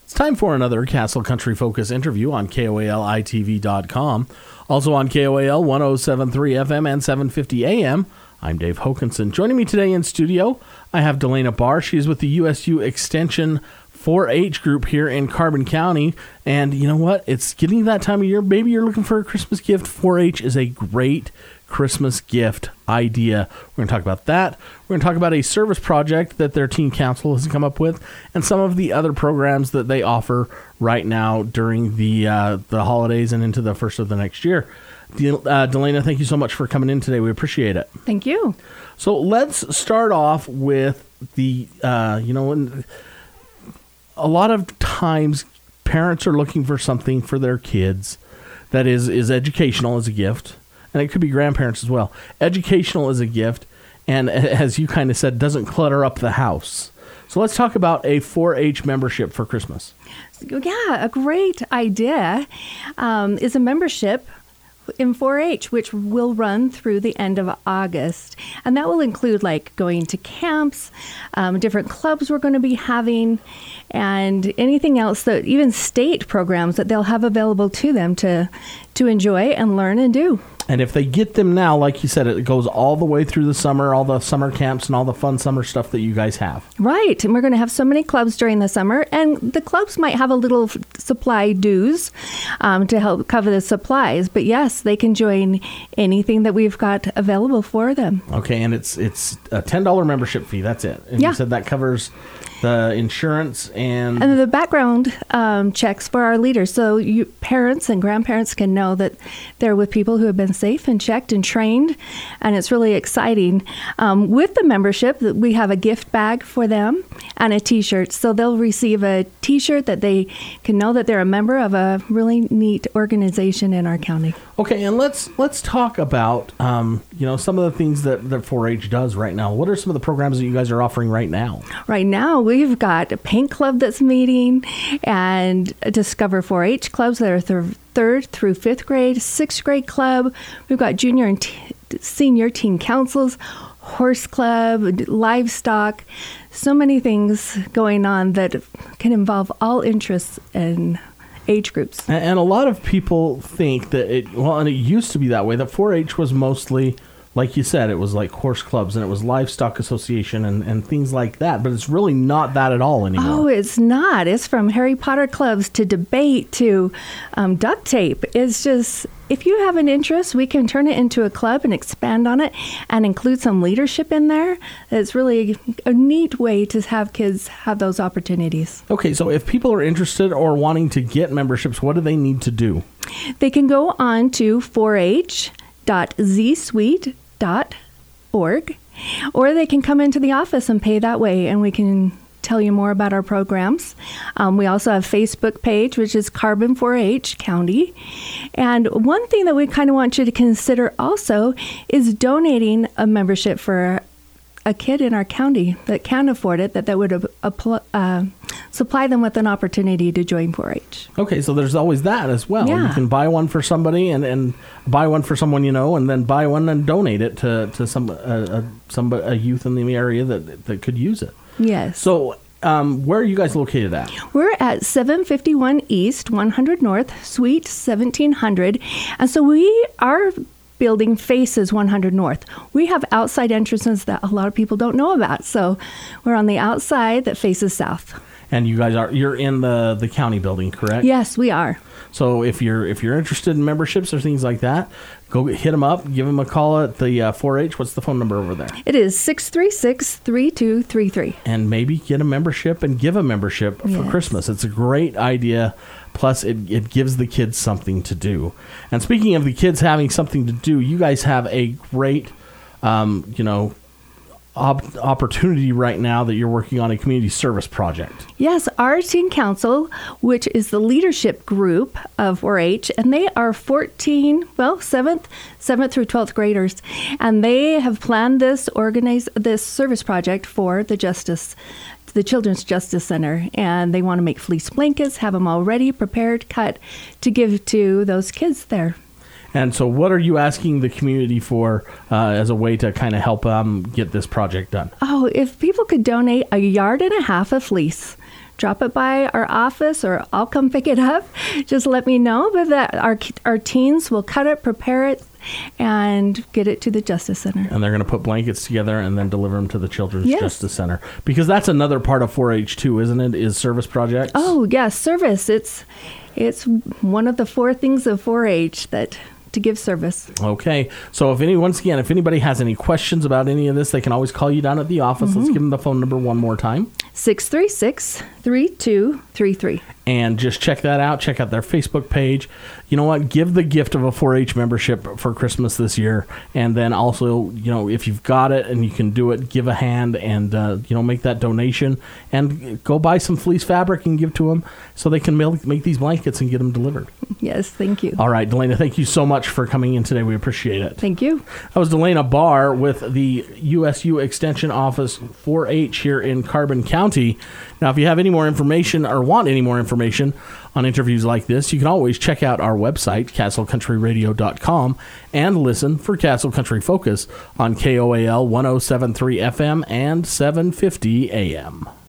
It's time for another Castle Country Focus interview on KOALITV.com. Also on KOAL 107.3 FM and 750 AM. I'm Dave Hokinson. Joining me today in studio, I have Delana Barr. She's with the USU Extension 4-H group here in Carbon County. And you know what? It's getting that time of year. Maybe you're looking for a Christmas gift. 4-H is a great Christmas gift idea. We're going to talk about that. We're going to talk about a service project that their teen council has come up with and some of the other programs that they offer right now during the holidays and into the first of the next year. Delana, thank you so much for coming in today. We appreciate it. Thank you. So let's start off with the, a lot of times parents are looking for something for their kids that is educational as a gift. And it could be grandparents as well. Educational as a gift, and as you kind of said, doesn't clutter up the house. So let's talk about a 4-H membership for Christmas. Yeah, a great idea is a membership in 4-H, which will run through the end of August. And that will include like going to camps, different clubs we're going to be having, and anything else that even state programs that they'll have available to them to enjoy and learn and do. And if they get them now, like you said, it goes all the way through the summer, all the summer camps and all the fun summer stuff that you guys have. Right. And we're going to have so many clubs during the summer. And the clubs might have a little supply dues to help cover the supplies. But yes, they can join anything that we've got available for them. Okay. And it's a $10 membership fee. That's it. And yeah. You said that covers the insurance and the background checks for our leaders. So parents and grandparents can know that they're with people who have been safe and checked and trained. And it's really exciting. With the membership, we have a gift bag for them and a T-shirt. So they'll receive a T-shirt that they can know that they're a member of a really neat organization in our county. Okay, and let's talk about some of the things that 4-H does right now. What are some of the programs that you guys are offering right now? Right now, we've got a paint club that's meeting and Discover 4-H clubs that are third through fifth grade, sixth grade club. We've got junior and senior teen councils, horse club, livestock, so many things going on that can involve all interests and age groups. And a lot of people think that and it used to be that way, that 4-H was mostly, like you said, it was like horse clubs and it was livestock association and things like that. But it's really not that at all anymore. Oh, it's not. It's from Harry Potter clubs to debate to duct tape. It's just, if you have an interest, we can turn it into a club and expand on it and include some leadership in there. It's really a neat way to have kids have those opportunities. Okay, so if people are interested or wanting to get memberships, what do they need to do? They can go on to 4h.zsuite.org, or they can come into the office and pay that way, and we can tell you more about our programs. We also have a Facebook page, which is Carbon 4-H County. And one thing that we kind of want you to consider also is donating a membership for a kid in our county that can afford it, that would supply them with an opportunity to join 4-H. Okay, so there's always that as well. Yeah. You can buy one for somebody and buy one for someone you know, and then buy one and donate it to a youth in the area that could use it. Yes. So where are you guys located at? We're at 751 East, 100 North, Suite 1700. And so our building faces 100 North. We have outside entrances that a lot of people don't know about. So we're on the outside that faces south. And you guys you're in the county building, correct? Yes, we are. So if you're interested in memberships or things like that, go hit them up, give them a call at the 4-H. What's the phone number over there? It is 636-3233. And maybe get a membership and give a membership for Christmas. It's a great idea. Plus, it gives the kids something to do. And speaking of the kids having something to do, you guys have a great, opportunity right now that you're working on a community service project. Yes, our teen council, which is the leadership group of 4-H, and they are 7th through 12th graders, and they have planned this service project for the Children's Justice Center, and they want to make fleece blankets, have them already prepared, cut to give to those kids there. And so what are you asking the community for as a way to kind of help get this project done? Oh, if people could donate 1.5 yards of fleece drop it by our office or I'll come pick it up. Just let me know. But that our teens will cut it, prepare it, and get it to the Justice Center. And they're going to put blankets together and then deliver them to the Children's Yes. Justice Center. Because that's another part of 4-H too, isn't it? Is service projects? Oh, yes, service. It's one of the 4 things of 4-H to give service. Okay. So if anybody has any questions about any of this, they can always call you down at the office. Let's give them the phone number one more time. 636-3233. And just check that out. Check out their Facebook page. You know what? Give the gift of a 4-H membership for Christmas this year. And then also, if you've got it and you can do it, give a hand and, make that donation. And go buy some fleece fabric and give to them so they can make these blankets and get them delivered. Yes, thank you. All right, Delana, thank you so much for coming in today. We appreciate it. Thank you. That was Delana Barr with the USU Extension Office 4-H here in Carbon County. Now, if you have any more information or want any more information on interviews like this, you can always check out our website, castlecountryradio.com, and listen for Castle Country Focus on KOAL 107.3 FM and 750 AM.